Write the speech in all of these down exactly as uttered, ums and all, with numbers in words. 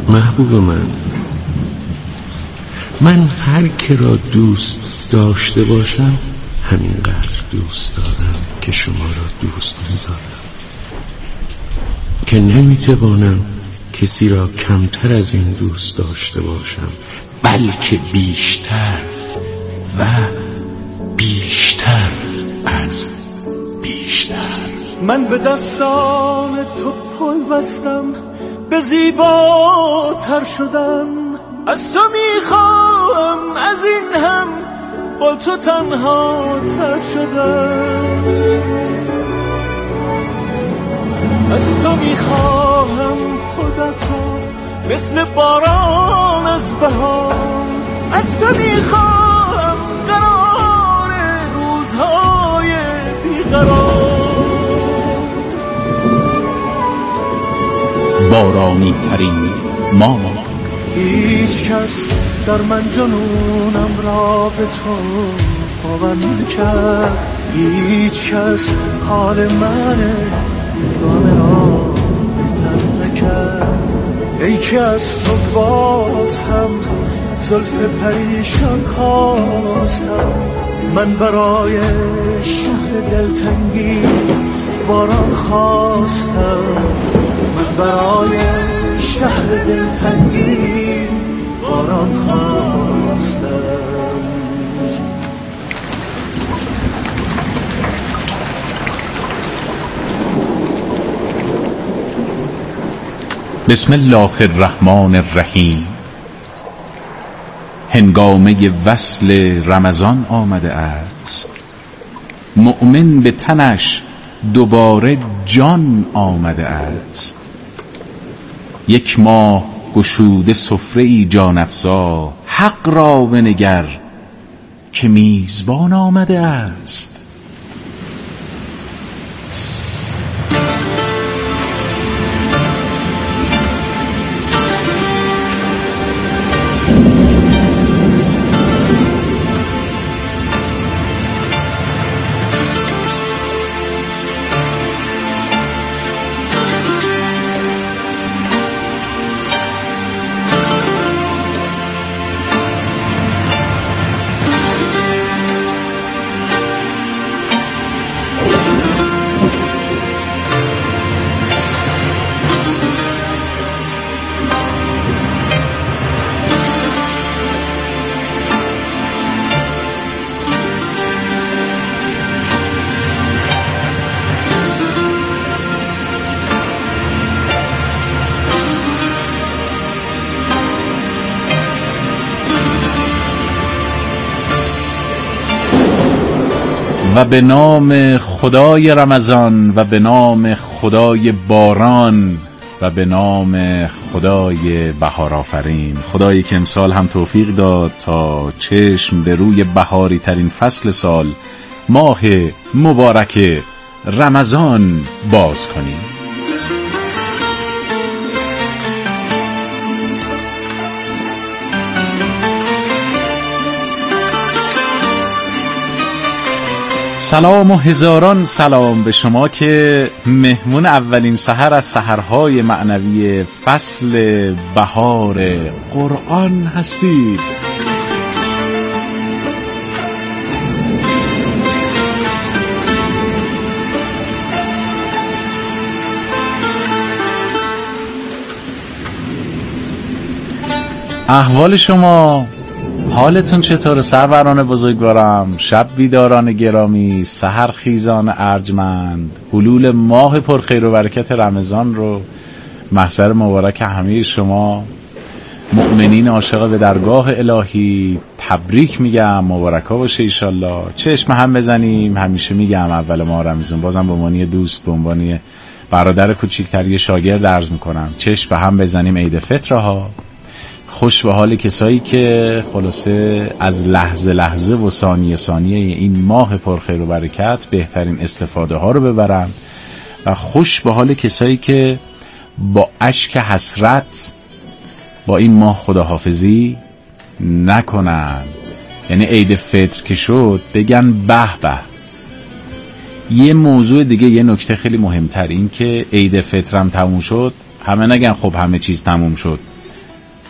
محبوب من، من هر که را دوست داشته باشم همینقدر دوست دارم که شما را دوست می‌دارم، که نمیتوانم کسی را کمتر از این دوست داشته باشم، بلکه بیشتر و بیشتر از بیشتر. من به دستان تو پل بستم، به زیباتر شدم، از تو میخوام از این هم با تو تنها تر شدم، از تو میخواهم خودتو مثل باران از بهار، از تو میخواهم قرار روزهای بیقرار. بارانی ترین ما، هیچ کس در من جنونم را به تو باور نکرد، هیچ کس حال من گانه را تر نکرد. ای که از تو باز هم زلف پریشان خواستم، من برای شهر دلتنگی باران خواستم، من برای شهر دلتنگی باران خواستم. بسم الله الرحمن الرحیم. هنگامه وصل رمضان آمده است، مؤمن به تنش دوباره جان آمده است. یک ماه گشوده سفره ای جان افزا، حق را بنگر که میزبان آمده است. و به نام خدای رمضان و به نام خدای باران و به نام خدای بهارآفرین، خدایی که امسال هم توفیق داد تا چشم به روی بهاری ترین فصل سال، ماه مبارک رمضان باز کنیم. سلام و هزاران سلام به شما که مهمون اولین سحر از سحرهای معنوی فصل بهار قرآن هستید. احوال شما، حالتون چطوره سروران بزرگوارم، شب بیداران گرامی، سحر خیزان ارجمند؟ حلول ماه پرخیر و برکت رمضان رو محضر مبارک همه شما مؤمنین عاشق به درگاه الهی تبریک میگم، مبارکا باشه ایشالله. چشم هم بزنیم، همیشه میگم اول ماه رمضان، بازم به عنوان دوست، به عنوان برادر کوچیکتری شاگرد عرض میکنم، چشم به هم بزنیم عید فطرها. خوش به حال کسایی که خلاصه از لحظه لحظه و ثانیه ثانیه این ماه پرخیر و برکت بهترین استفاده ها رو ببرن، و خوش به حال کسایی که با اشک حسرت با این ماه خداحافظی نکنن. یعنی عید فطر که شد بگن به به. یه موضوع دیگه، یه نکته خیلی مهمتر، این که عید فطرم تموم شد همه نگن خب همه چیز تموم شد،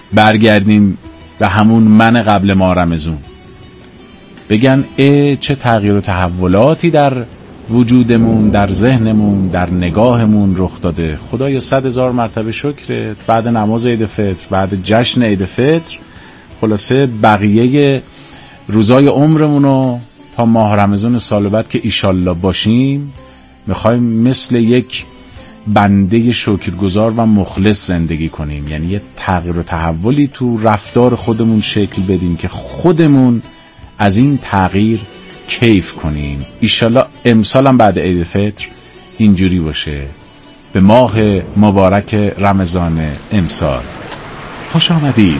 برگردیم به همون من قبل ما رمزون، بگن اه چه تغییر و تحولاتی در وجودمون، در ذهنمون، در نگاهمون رخ داده. خدایا صد هزار مرتبه شکرت. بعد نماز عید فطر، بعد جشن عید فطر، خلاصه بقیه روزای عمرمونو تا ماه رمضان سال بعد که ایشالله باشیم، میخوایم مثل یک بنده شکرگزار و مخلص زندگی کنیم. یعنی یه تغییر و تحولی تو رفتار خودمون شکل بدیم که خودمون از این تغییر کیف کنیم. ایشالله امسال هم بعد عید فطر اینجوری باشه. به ماه مبارک رمضان امسال خوش آمدید.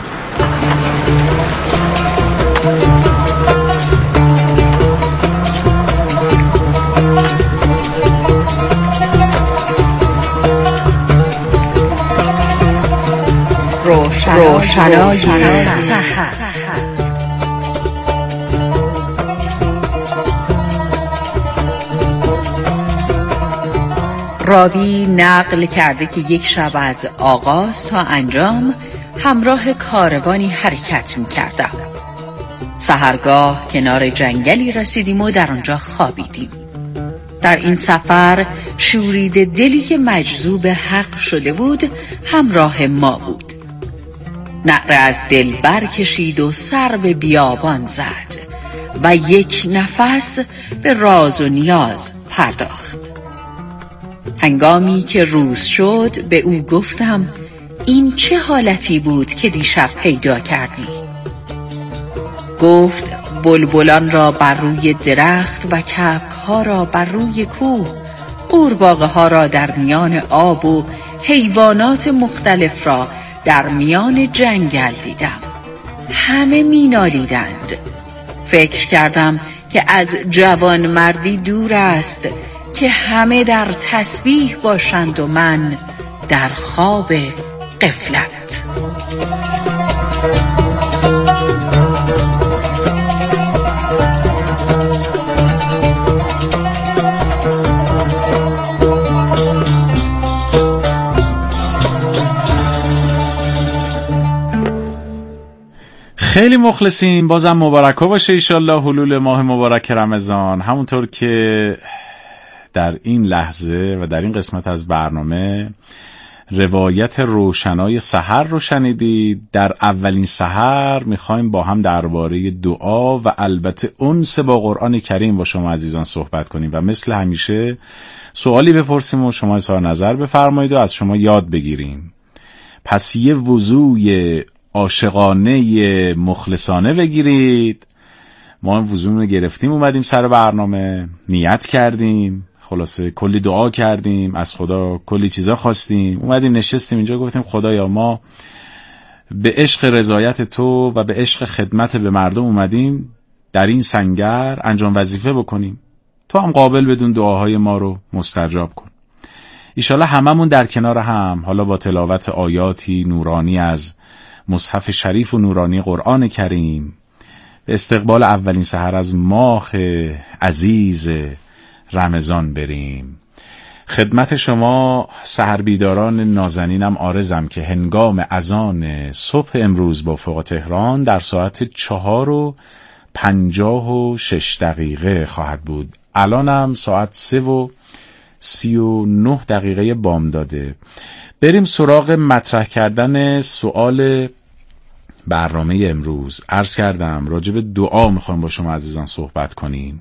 روشنای سحر. راوی نقل کرده که یک شب از آغاز تا انجام همراه کاروانی حرکت می کردم. سحرگاه کنار جنگلی رسیدیم و در آنجا خوابیدیم. در این سفر شورید دلی که مجذوب حق شده بود همراه ما بود. نعره از دل برکشید و سر به بیابان زد و یک نفس به راز و نیاز پرداخت. هنگامی که روز شد به او گفتم این چه حالتی بود که دیشب پیدا کردی؟ گفت بلبلان را بر روی درخت و کبک ها را بر روی کوه، قورباغه ها را در میان آب و حیوانات مختلف را در میان جنگل دیدم. همه می نالیدند. فکر کردم که از جوان مردی دور است که همه در تسبیح باشند و من در خواب غفلت. خیلی مخلصیم. بازم مبارکه باشه ایشالله حلول ماه مبارک رمضان. همونطور که در این لحظه و در این قسمت از برنامه روایت روشنای سحر رو شنیدید. در اولین سحر میخوایم با هم درباره دعا و البته انس با قرآن کریم با شما عزیزان صحبت کنیم و مثل همیشه سوالی بپرسیم و شما اظهار نظر بفرمایید و از شما یاد بگیریم. پس یه وضوی عاشقانه مخلصانه بگیرید. ما هم وضومون رو گرفتیم، اومدیم سر برنامه، نیت کردیم، خلاصه کلی دعا کردیم، از خدا کلی چیزا خواستیم، اومدیم نشستیم اینجا گفتیم خدایا ما به عشق رضایت تو و به عشق خدمت به مردم اومدیم در این سنگر انجام وظیفه بکنیم. تو هم قابل بدون دعاهای ما رو مستجاب کن. ایشالا هممون در کنار هم، حالا با تلاوت آیاتی نورانی از مصحف شریف و نورانی قرآن کریم، به استقبال اولین سحر از ماه عزیز رمضان بریم. خدمت شما سحر بیداران نازنینم عارضم که هنگام اذان صبح امروز با فوق تهران در ساعت چهار و پنجاه و شش دقیقه خواهد بود. الانم ساعت سه و سی و نه دقیقه بامداده. بریم سراغ مطرح کردن سوال برنامه امروز. عرض کردم راجع به دعا میخوایم با شما عزیزان صحبت کنیم.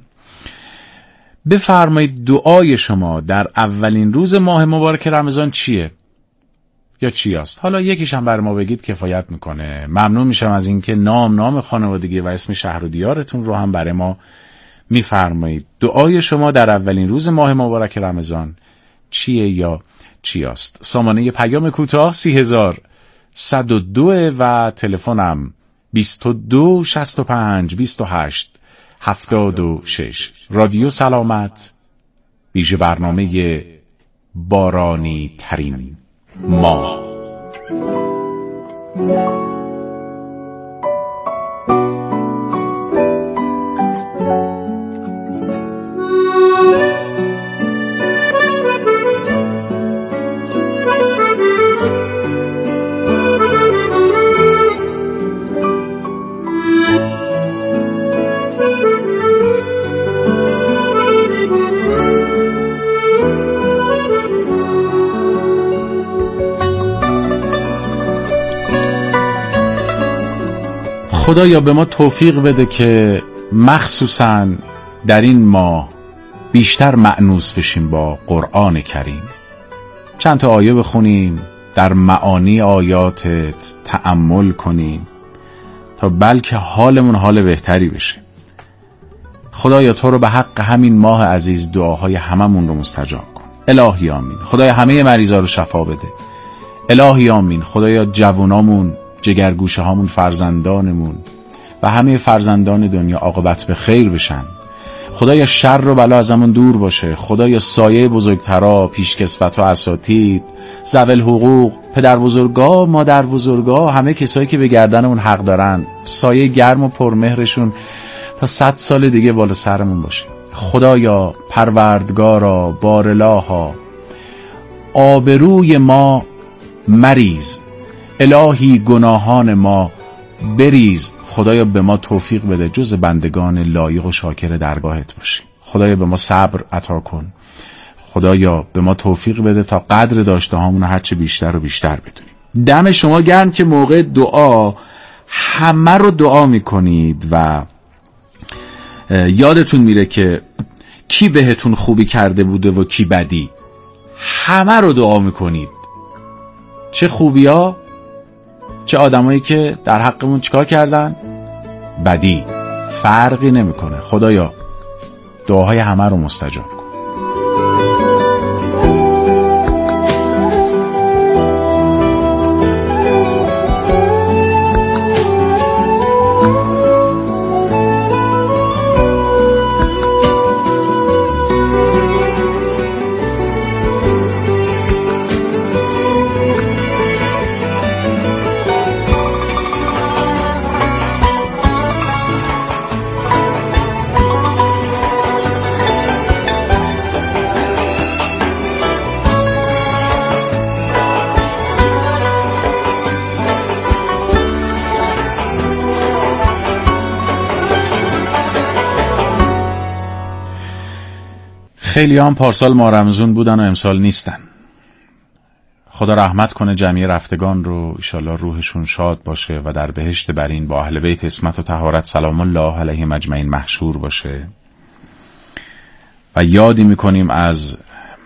بفرمایید دعای شما در اولین روز ماه مبارک رمضان چیه؟ یا چی است؟ حالا یکیش هم بر ما بگید کفایت میکنه. ممنون میشم از اینکه نام نام خانوادگی و اسم شهر و دیارتون رو هم برای ما میفرمایید. دعای شما در اولین روز ماه مبارک رمضان چیه یا چی است؟ سامانه پیام کوتاه سی هزار صد و دو و تلفنم بیست و دو شصت و پنج بیست و هشت هفتاد و شش. رادیو سلامت، ویژه برنامه بارانی ترین ما. خدایا به ما توفیق بده که مخصوصاً در این ماه بیشتر مأنوس بشیم با قرآن کریم. چند تا آیه بخونیم، در معانی آیاتت تأمل کنیم تا بلکه حالمون حال بهتری بشه. خدایا تو رو به حق همین ماه عزیز دعاهای هممون رو مستجاب کن. الهی آمین. خدایا همه مریضا رو شفا بده. الهی آمین. خدایا جوانامون، جگرگوشه هامون، فرزندانمون و همه فرزندان دنیا عاقبت به خیر بشن. خدایا شر و بلا ازمون دور باشه. خدایا سایه بزرگترا، پیشکسوت و اساتید، ذوی الحقوق، پدر بزرگا، مادر بزرگا، همه کسایی که به گردنمون حق دارن، سایه گرم و پرمهرشون تا صد سال دیگه بالا سرمون باشه. خدایا پروردگارا، بارالها، آبروی ما مریز، الهی گناهان ما بریز. خدایا به ما توفیق بده جز بندگان لایق و شاکر درگاهت باشیم. خدایا به ما صبر عطا کن. خدایا به ما توفیق بده تا قدر داشته هامون هرچه بیشتر و بیشتر بدونیم. دم شما گرم که موقع دعا همه رو دعا میکنید و یادتون میره که کی بهتون خوبی کرده بوده و کی بدی. همه رو دعا میکنید، چه خوبی ها چه آدمایی که در حقمون چیکار کردن، بدی، فرقی نمیکنه. خدایا دعاهای همه رو مستجاب کن. خیلی هم پارسال ما رمزون بودن و امسال نیستن. خدا رحمت کنه جمعی رفتگان رو، انشالله روحشون شاد باشه و در بهشت برین با اهل بیت عصمت و طهارت سلام الله علیهم اجمعین محشور باشه. و یادی میکنیم از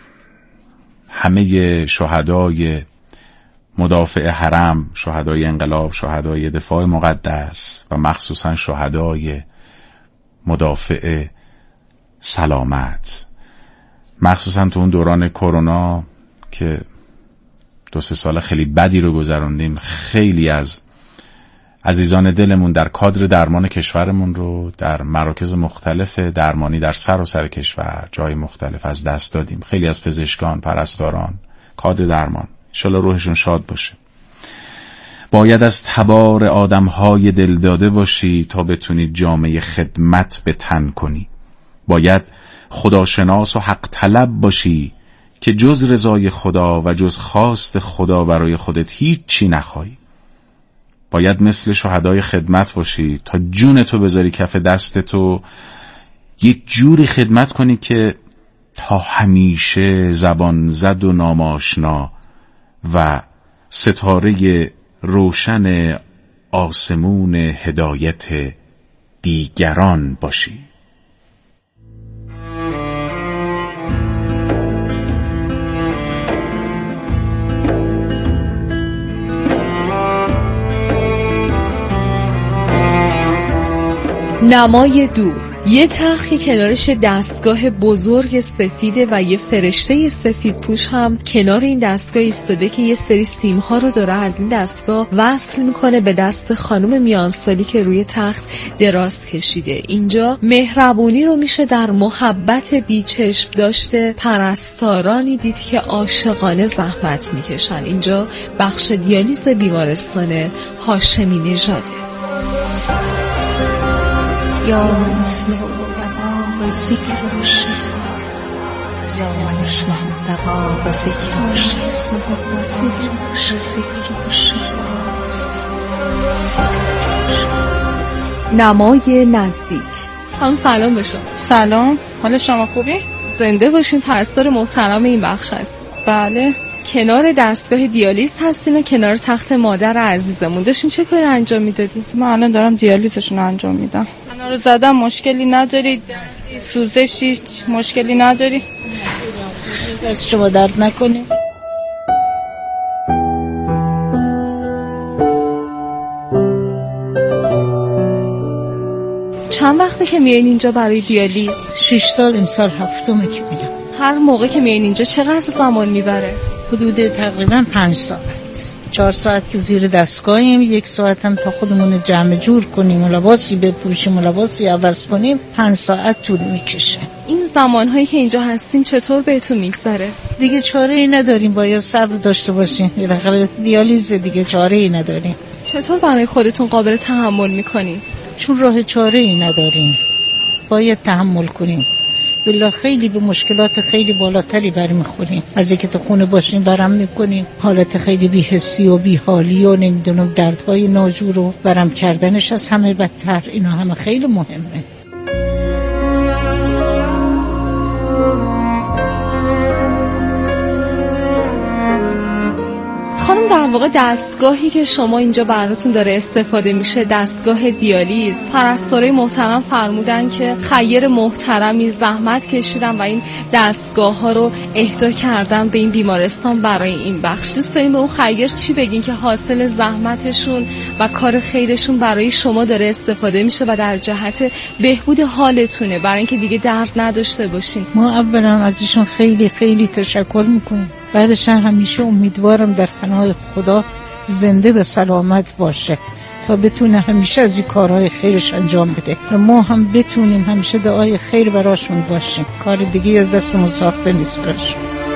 همه شهدای مدافع حرم، شهدای انقلاب، شهدای دفاع مقدس و مخصوصا شهدای مدافع سلامت، مخصوصا تو اون دوران کرونا که دو سه سال خیلی بدی رو گذروندیم. خیلی از عزیزان دلمون در کادر درمان کشورمون رو در مراکز مختلف درمانی در سر و سر کشور جای مختلف از دست دادیم. خیلی از پزشکان، پرستاران، کادر درمان، انشالله روحشون شاد باشه. باید از تبار آدمهای دل داده باشی تا بتونی جامعه خدمت به تن کنی. باید خداشناس و حق طلب باشی که جز رضای خدا و جز خواست خدا برای خودت هیچ چی نخواهی. باید مثل شهدای خدمت باشی تا جون تو بذاری کف دست تو، یه جوری خدمت کنی که تا همیشه زبان زد و ناماشنا و ستاره روشن آسمون هدایت دیگران باشی. نمای دور، یه تخت کنارش دستگاه بزرگ سفیده و یه فرشته سفید پوش هم کنار این دستگاه ایستاده که یه سری سیم ها رو داره از این دستگاه وصل میکنه به دست خانم میانسالی که روی تخت دراز کشیده. اینجا مهربونی رو میشه در محبت بیچشم داشته پرستارانی دید که عاشقانه زحمت میکشن. اینجا بخش دیالیز بیمارستان هاشمی نژاده. یا من اسمه دقا و ذکر و شیزم یا من اسمه دقا و ذکر و شیزم و ذکر و شیزم. نمای نزدیک. هم سلام به شما. سلام، حال شما خوبی؟ زنده باشین. پرستار محترم این بخش هست. بله. کنار دستگاه دیالیز هستین و کنار تخت مادر عزیزمون. داشتین چه کاری انجام میدادین؟ من الان دارم دیالیزشون رو انجام میدم. اینا رو زدم، مشکلی نداری؟ سوزشی مشکلی نداری؟ دست شما درد نکنه. چند وقته که میایین اینجا برای دیالیز؟ شش سال، امسال هفتمه که میام. هر موقع که میایین اینجا چقدر زمان میبره؟ حدود تقریبا پنج ساعت. چهار ساعت که زیر دستگاهیم، یک ساعت هم تا خودمون جمع جور کنیم و لباسی بپوشیم و لباسی عوض کنیم، پنج ساعت طول میکشه. این زمانهایی که اینجا هستین چطور بهتون میگذره؟ دیگه چاره ای نداریم، باید صبر داشته باشیم. بالاخره دیالیز دیگه، چاره ای نداریم. چطور برای خودتون قابل تحمل میکنید؟ چون راه چاره ای نداریم، باید تحمل کنیم. بلا خیلی به مشکلات خیلی بالاتری برمیخوریم از اینکه تو خونه باشیم. برم میکنیم حالت خیلی بی‌حسی و بی‌حالی و نمیدونم دردهای ناجور رو برم کردنش از همه بدتر. اینا همه خیلی مهمه. خانم، در واقع دستگاهی که شما اینجا براتون داره استفاده میشه دستگاه دیالیز، پرستارای محترم فرمودن که خیر محترمی زحمت کشیدن و این دستگاه ها رو اهدا کردن به این بیمارستان برای این بخش. دوست داریم به اون خیر چی بگین که حاصل زحمتشون و کار خیرشون برای شما داره استفاده میشه و در جهت بهبود حالتونه، برای اینکه دیگه درد نداشته باشین؟ ما اولا ازشون خیلی خیلی تشکر میکنیم. بعدش همیشه امیدوارم در پناه خدا زنده و سلامت باشه تا بتونه همیشه از این کارهای خیرش انجام بده و ما هم بتونیم همیشه دعای خیر براشون باشیم. کار دیگه از دستمون ساخته نیست براشون.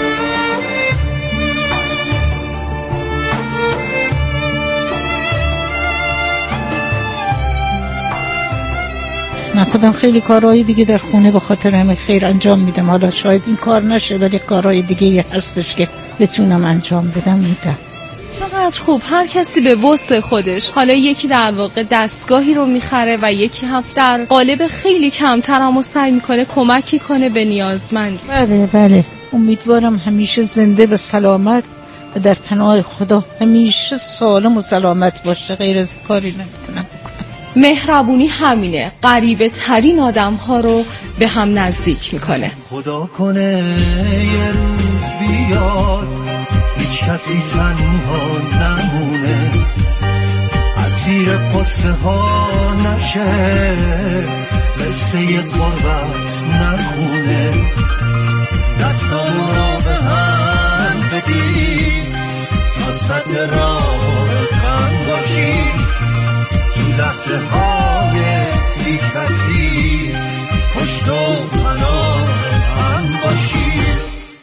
من خودم خیلی کارهای دیگه در خونه به خاطر همه خیر انجام میدم. حالا شاید این کار نشه ولی کارهای دیگه هستش که بتونم انجام بدم میدم. چقدر خوب. هر کسی به وسط خودش، حالا یکی در واقع دستگاهی رو میخره و یکی هم در قالب خیلی کمتر هم سعی میکنه کمکی کنه به نیازمند. بله بله. امیدوارم همیشه زنده و سلامت و در پناه خدا همیشه سالم و سلامت باشه. غیر از کاری نمیتونم بکنم. مهربونی همینه، غریبه ترین آدم ها رو به هم نزدیک میکنه. خدا کنه یه روز بیاد هیچ کسی تنها نمونه، اسیر قصه ها نشه، قصه غربت نخونه. دستامو رو به هم بدیم تا صد راه هم باشیم، لحظه های بی کسی پشت و پناه هم باشیم.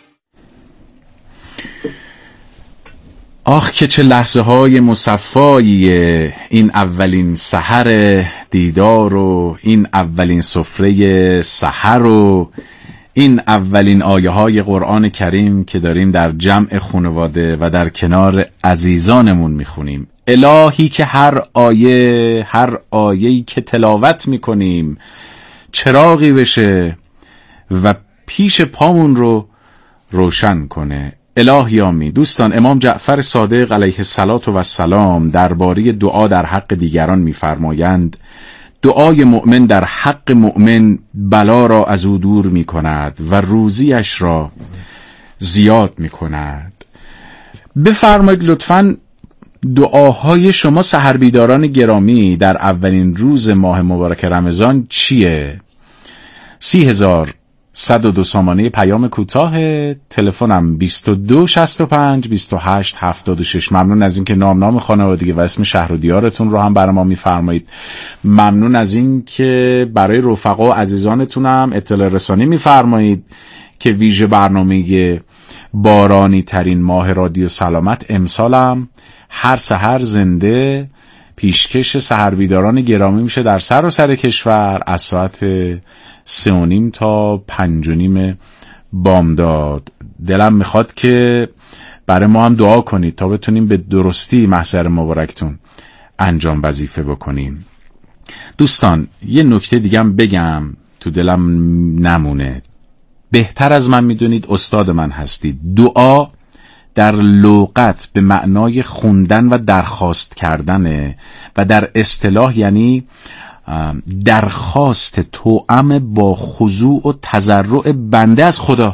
آخ که چه لحظه های مصفاییه این اولین سحر دیدار و این اولین سفره سحر و این اولین آیه های قرآن کریم که داریم در جمع خانواده و در کنار عزیزانمون میخونیم. الهی که هر آیه هر آیه‌ای که تلاوت میکنیم چراغی بشه و پیش پامون رو روشن کنه. الهی آمین. دوستان، امام جعفر صادق علیه الصلاة و السلام درباره دعا در حق دیگران میفرمایند دعای مؤمن در حق مؤمن بلا را از او دور میکند و روزیش را زیاد میکند. بفرمایید لطفاً دعاهای شما سحر بیداران گرامی در اولین روز ماه مبارک رمضان چیه؟ سی هزار صد و دو سامانه پیام کوتاه، تلفنم بیست و دو شصت و پنج بیست و هشت هفتاد و شش. ممنون از اینکه نام نام خانوادگی و اسم شهر و دیارتون رو هم برای ما میفرمایید. ممنون از اینکه برای رفقا و عزیزانتونم اطلاع رسانی میفرمایید که ویژه برنامه بارانی ترین ماه رادیو سلامت امسالم هر سحر زنده پیشکش سحر بیداران گرامی میشه در سر و سر کشور از ساعت سه و نیم تا پنج و نیم بامداد. دلم میخواد که برای ما هم دعا کنید تا بتونیم به درستی محضر مبارکتون انجام وظیفه بکنیم. دوستان، یه نکته دیگم بگم تو دلم نمونه. بهتر از من میدونید، استاد من هستید. دعا در لغت به معنای خوندن و درخواست کردنه و در اصطلاح یعنی درخواست توأم با خضوع و تضرع بنده از خدا.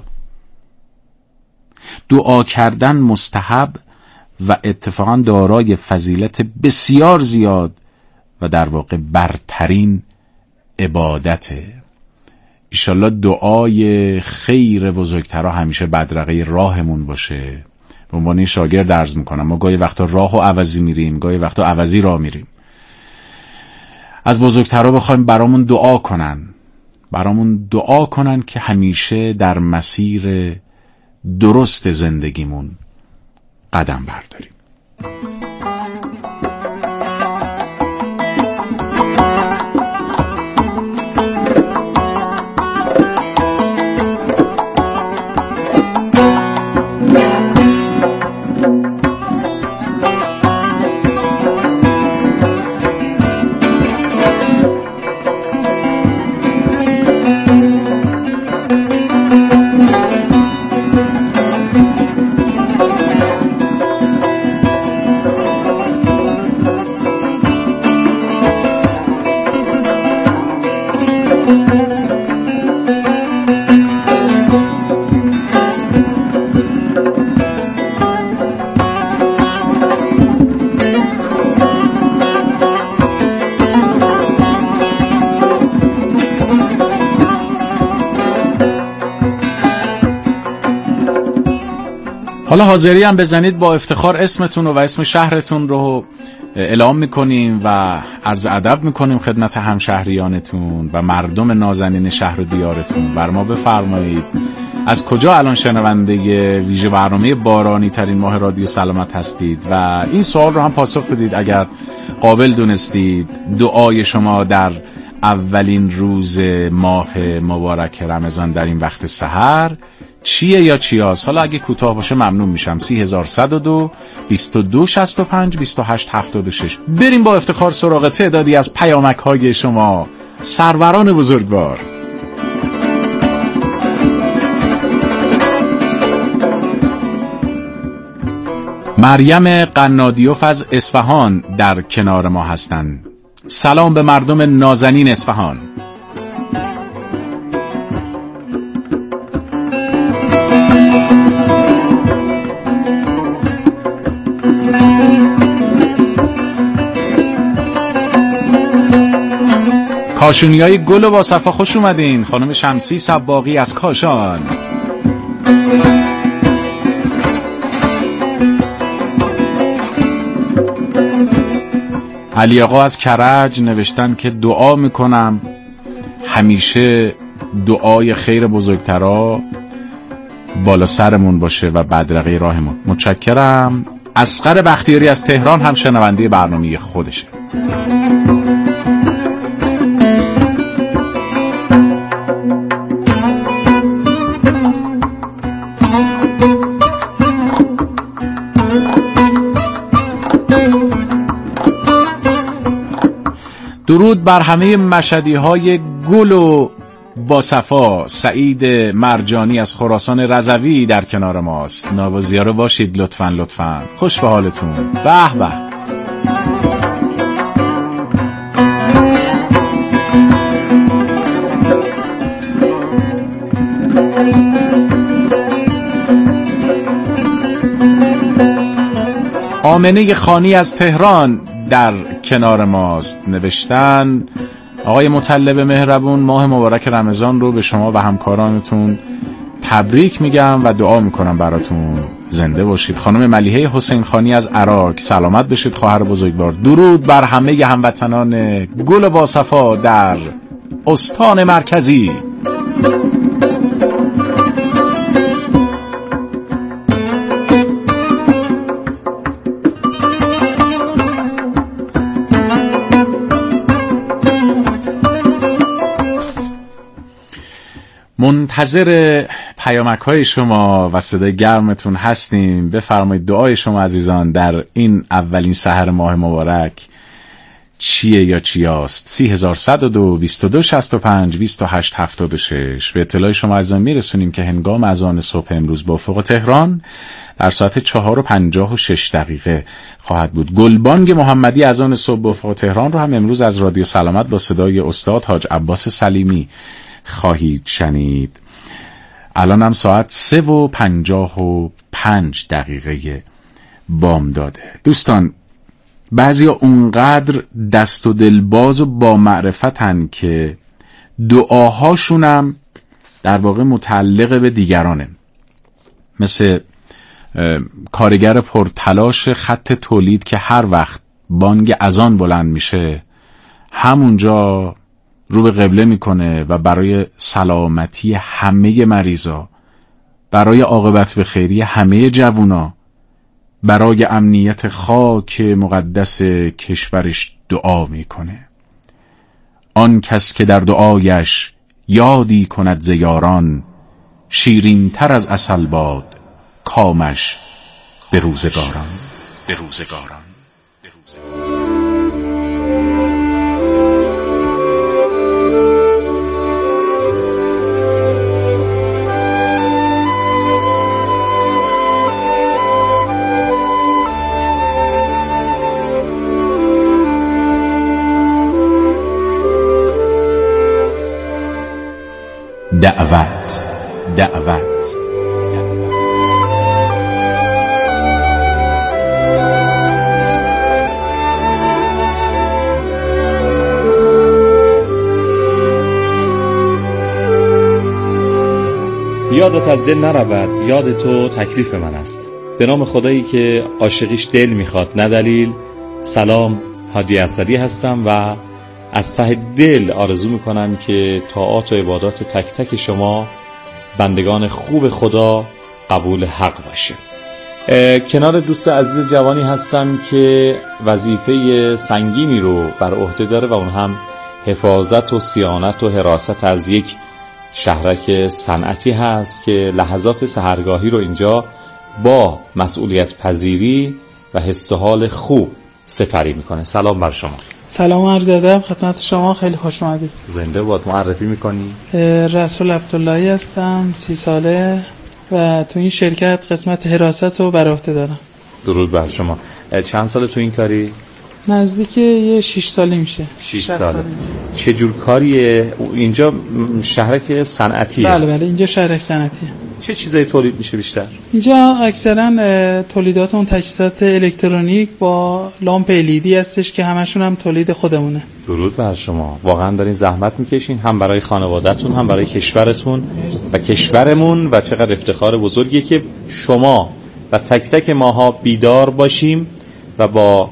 دعا کردن مستحب و اتفاقا دارای فضیلت بسیار زیاد و در واقع برترین عبادته. ایشالله دعای خیر بزرگترها همیشه بدرقه راهمون باشه. به عنوان شاگرد عرض میکنم ما گاهی وقتا راه و عوضی میریم، گاهی وقتا عوضی راه میریم. از بزرگترها بخوایم برامون دعا کنن، برامون دعا کنن که همیشه در مسیر درست زندگیمون قدم برداریم. حالا حاضری هم بزنید با افتخار اسمتون رو و اسم شهرتون رو اعلام میکنیم و عرض ادب میکنیم خدمت همشهریانتون و مردم نازنین شهر و دیارتون. بر ما بفرمایید از کجا الان شنونده ویژه برنامه بارانی ترین ماه رادیو سلامت هستید و این سوال رو هم پاسخ بدید اگر قابل دونستید. دعای شما در اولین روز ماه مبارک رمضان در این وقت سحر چیه یا چیاست؟ حالا اگه کوتاه باشه ممنون میشم. سی هزار صد و دو بیست و دو شصت و پنج بیست و هشت هفتاد و شش. بریم با افتخار سراغ تعدادی از پیامک های شما سروران بزرگوار. مریم قنادیوف از اصفهان در کنار ما هستند. سلام به مردم نازنین اصفهان. کاشونیای گل و با صفا خوش اومدین. خانم شمسی سباقی از کاشان. علی آقا از کرج نوشتن که دعا میکنم همیشه دعای خیر بزرگترا بالا سرمون باشه و بدرقه راهمون. متشکرم. اصغر بختیاری از تهران هم شنونده برنامه خودشه. درود بر همه مشهدی های گل و با صفا. سعید مرجانی از خراسان رضوی در کنار ماست. نوازیاره باشید لطفاً لطفاً. خوش به حالتون. به به. آمنه خانی از تهران در کنار ماست. نوشتن آقای مطلب مهربون ماه مبارک رمضان رو به شما و همکارانتون تبریک میگم و دعا میکنم براتون. زنده باشید. خانم ملیحه حسین خانی از عراق سلامت بشید خواهر بزرگوار. درود بر همه هموطنان گل با صفا در استان مرکزی. منتظر پیامک های شما و صدای گرمتون هستیم. بفرمایید دعای شما عزیزان در این اولین سحر ماه مبارک چیه یا چیاست. سی هزار صد و دو بیست و دو شصت و پنج بیست و هشت هفتاد و شش. به اطلاع شما عزیزان میرسونیم که هنگام اذان صبح امروز با افق تهران در ساعت چهار و پنجاه و شش دقیقه خواهد بود. گلبانگ محمدی اذان صبح با افق تهران رو هم امروز از رادیو سلامت با صدای استاد حاج عباس سلیمی خواهید شنید. الان هم ساعت سه و پنجاه و پنج دقیقه بامداده. دوستان، بعضیا اونقدر دست و دلباز و با معرفتن که دعاهاشونم در واقع متعلق به دیگرانه، مثل کارگر پرتلاش خط تولید که هر وقت بانگ اذان بلند میشه همونجا رو به قبله میکنه و برای سلامتی همه مریضا، برای عاقبت به خیری همه جوونا، برای امنیت خاک مقدس کشورش دعا میکنه. آن کس که در دعایش یادی کند ز یاران، شیرین تر از عسل باد کامش به روزگاران. به روزگاران. به روزگاران. دعوت دعوت یادت از دل نرود، یاد تو تکلیف من است. به نام خدایی که عاشقیش دل میخواد نه دلیل. سلام، هادی اسدی هستم و از ته دل آرزو میکنم که طاعات و عبادات تک تک شما بندگان خوب خدا قبول حق باشه. کنار دوست عزیز جوانی هستم که وظیفه سنگینی رو بر عهده داره و اون هم حفاظت و صیانت و حراست از یک شهرک صنعتی هست که لحظات سحرگاهی رو اینجا با مسئولیت پذیری و حس و حال خوب سپری میکنه. سلام بر شما. سلام عرض ادب خدمت شما، خیلی خوش اومدید. زنده باد. معرفی میکنی؟ رسول عبداللهی هستم، سی ساله و تو این شرکت قسمت حراست رو بر عهده دارم. درود بر شما. چند سال تو این کاری؟ نزدیک یه شش سالی میشه. شش ساله. چه جور کاریه؟ اینجا شهرک صنعتیه؟ بله بله، اینجا شهرک صنعتیه. چه چیزایی تولید میشه بیشتر؟ اینجا اکثرا تولیدات اون تجهیزات الکترونیک با لامپ الیدی هستش که همشون هم تولید خودمونه. درود بر شما. واقعا دارین زحمت میکشین، هم برای خانواده‌تون هم برای کشورتون و کشورمون، و چقدر افتخار بزرگیه که شما و تک تک ماها بیدار باشیم و با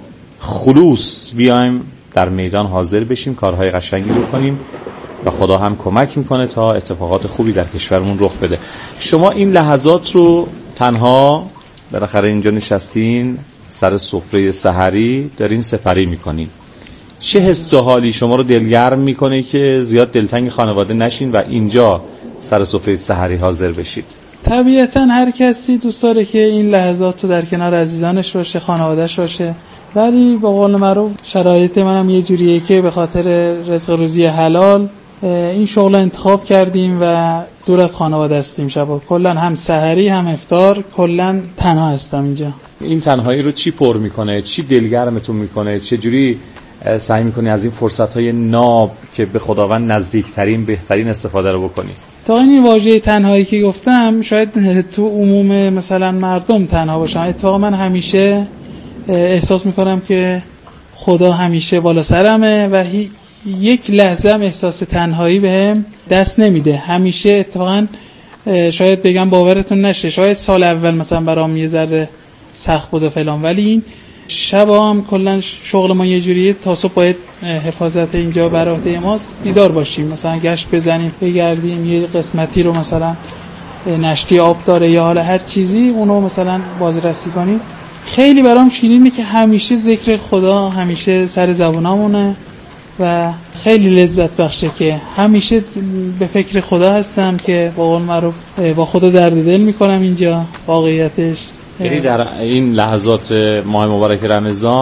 خلوص بیایم در میدان حاضر بشیم، کارهای قشنگی بکنیم و خدا هم کمک میکنه تا اتفاقات خوبی در کشورمون رخ بده. شما این لحظات رو تنها بالاخره اینجا نشستین سر سفره سحری دارین سپری میکنین. چه حس و حالی شما رو دلگرم میکنه که زیاد دلتنگ خانواده نشین و اینجا سر سفره سحری حاضر بشید؟ طبیعتا هر کسی دوست داره که این لحظات رو در کنار عزیزانش باشه، خانواده‌اش باشه، ولی به قول معروف شرایط منم یه جوریه که به خاطر رزق روزی حلال این شغل انتخاب کردیم و دور از خانواده هستیم. شبا کلا هم سحری هم افطار کلا تنها هستم اینجا. این تنهایی رو چی پر میکنه؟ چی دلگرمتون میکنه؟ چه جوری سعی میکنی از این فرصت‌های ناب که به خداوند نزدیکترین بهترین استفاده رو بکنی؟ تا این واژه تنهایی که گفتم شاید تو عموم مثلا مردم تنها باشم، اتفاقا من همیشه احساس میکنم که خدا همیشه بالا سرمه و هی یک لحظه هم احساس تنهایی بهم دست نمیده. همیشه اتفاقا شاید بگم باورتون نشه، شاید سال اول مثلا برام یه ذره سخت بود و فلان، ولی این شبا هم کلا شغل ما یه جوریه تا صبح باید حفاظت اینجا بر عهده ماست، بیدار باشیم، مثلا گشت بزنیم، بگردیم، یه قسمتی رو مثلا نشتی آب داره یا حالا هر چیزی اونو مثلا بازرسی کنیم. خیلی برام شیرینه که همیشه ذکر خدا همیشه سر زبونامونه و خیلی لذت بخشه که همیشه به فکر خدا هستم که با قول معروف با خدا درد دل میکنم اینجا واقعیتش. یعنی در این لحظات ماه مبارک رمضان